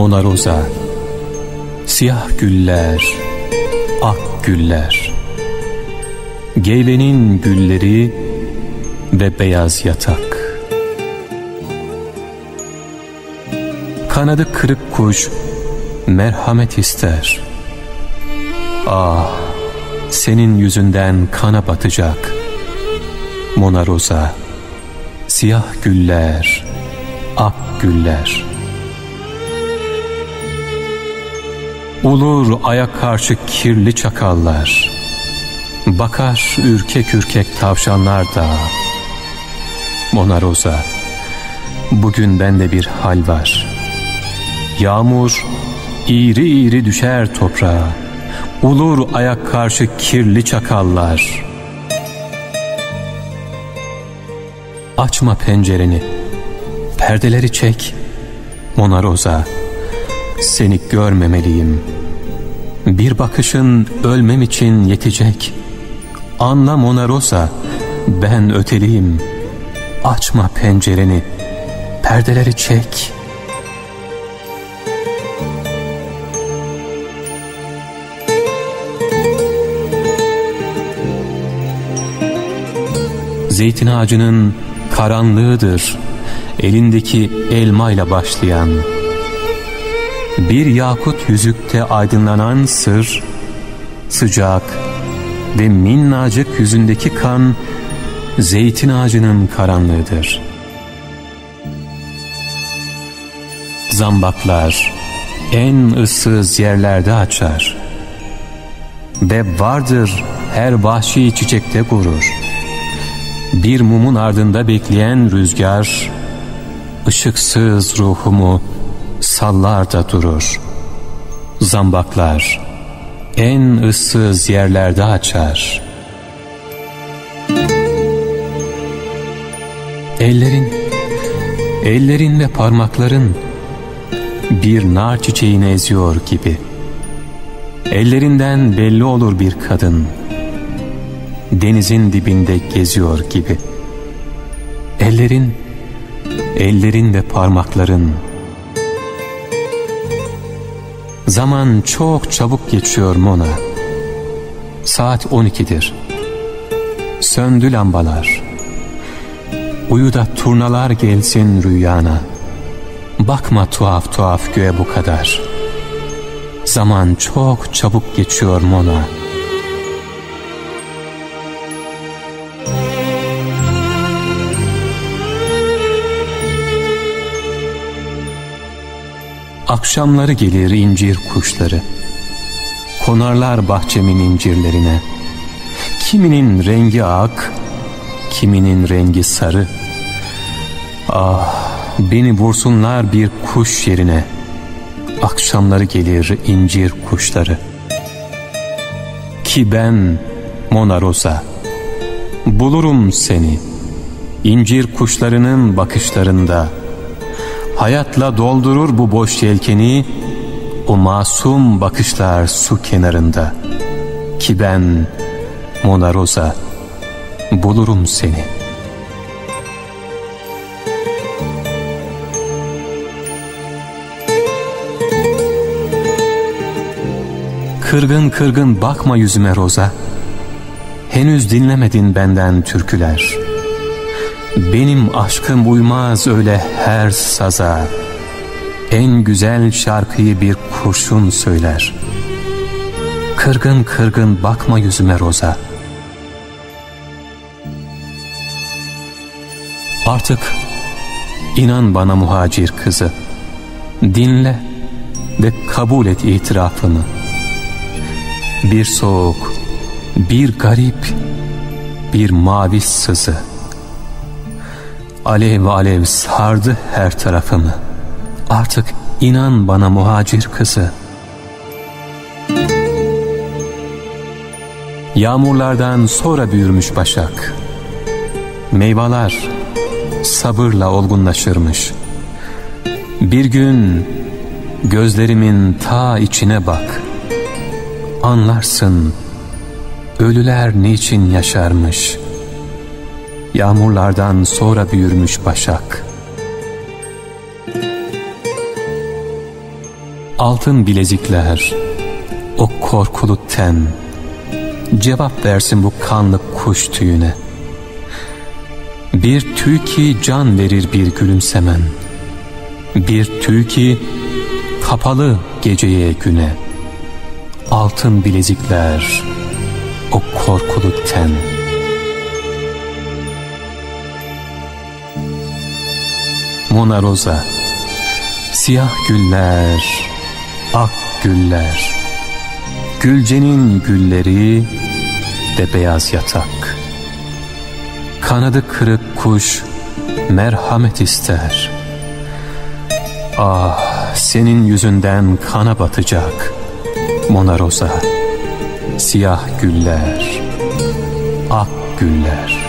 Mona Rosa, siyah güller, ak güller, geyvenin gülleri ve beyaz yatak. Kanadı kırık kuş merhamet ister. Ah, senin yüzünden kana batacak. Mona Rosa, siyah güller, ak güller. Ulur aya karşı kirli çakallar, bakar ürkek ürkek tavşanlar da. Mona Rosa, bugün bende bir hal var. Yağmur iğri iğri düşer toprağa, ulur aya karşı kirli çakallar. Açma pencereni, perdeleri çek. Mona Rosa, seni görmemeliyim. Bir bakışın ölmem için yetecek. Anla Mona Rosa, ben öteliyim. Açma pencereni, perdeleri çek. Zeytin ağacının karanlığıdır elindeki elmayla başlayan. Bir yakut yüzükte aydınlanan sır, sıcak ve minnacık yüzündeki kan zeytin ağacının karanlığıdır. Zambaklar en ıssız yerlerde açar ve vardır her vahşi çiçekte gurur. Bir mumun ardında bekleyen rüzgar, ışıksız ruhumu sallar da durur. Zambaklar en ıssız yerlerde açar. Ellerin ve parmakların bir nar çiçeğini eziyor gibi. Ellerinden belli olur bir kadın, denizin dibinde geziyor gibi. Ellerin ve parmakların. Zaman çok çabuk geçiyor Mona. Saat 12'dir. Söndü lambalar. Uyu da turnalar gelsin rüyana. Bakma tuhaf tuhaf göğe bu kadar. Zaman çok çabuk geçiyor Mona. Akşamları gelir incir kuşları, konarlar bahçemin incirlerine. Kiminin rengi ak, kiminin rengi sarı. Ah, beni vursunlar bir kuş yerine. Akşamları gelir incir kuşları. Ki ben Mona Rosa, bulurum seni incir kuşlarının bakışlarında. Hayatla doldurur bu boş yelkeni o masum bakışlar su kenarında. Ki ben Mona Rosa, bulurum seni. Kırgın kırgın bakma yüzüme Rosa, henüz dinlemedin benden türküler. Benim aşkım uymaz öyle her saza, en güzel şarkıyı bir kurşun söyler. Kırgın kırgın bakma yüzüme Rosa. Artık inan bana muhacir kızı, dinle ve kabul et itirafımı. Bir soğuk, bir garip, bir mavi sızı, alev alev sardı her tarafımı. Artık inan bana muhacir kızı. Yağmurlardan sonra büyürmüş başak, meyveler sabırla olgunlaşırmış. Bir gün gözlerimin ta içine bak, anlarsın ölüler niçin yaşarmış. Yağmurlardan sonra büyürmüş başak. altın bilezikler, o korkulu ten, cevap versin bu kanlı kuş tüyüne. Bir tüy ki can verir bir gülümsemen, bir tüy ki kapalı geceye güne. Altın bilezikler, o korkulu ten. Mona Rosa, siyah güller, ak güller, Gülcenin gülleri de beyaz yatak. Kanadı kırık kuş merhamet ister. Ah, senin yüzünden kana batacak Mona Rosa, siyah güller, ak güller.